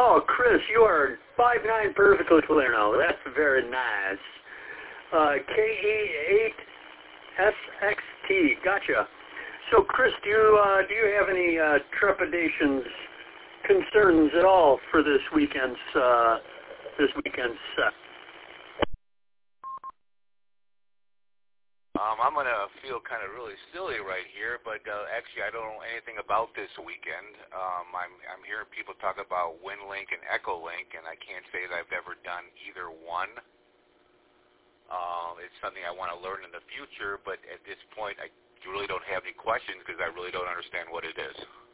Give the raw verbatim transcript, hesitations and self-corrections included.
Oh, Chris, you are five nine perfectly clear now. That's very nice. Uh, K E eight S X T. Gotcha. So, Chris, do you uh, do you have any uh, trepidations, concerns at all for this weekend's uh, this weekend's set? Um, I'm going to feel kind of really silly right here, but uh, actually I don't know anything about this weekend. Um, I'm, I'm hearing people talk about WinLink and EchoLink, and I can't say that I've ever done either one. Uh, it's something I want to learn in the future, but at this point I really don't have any questions because I really don't understand what it is.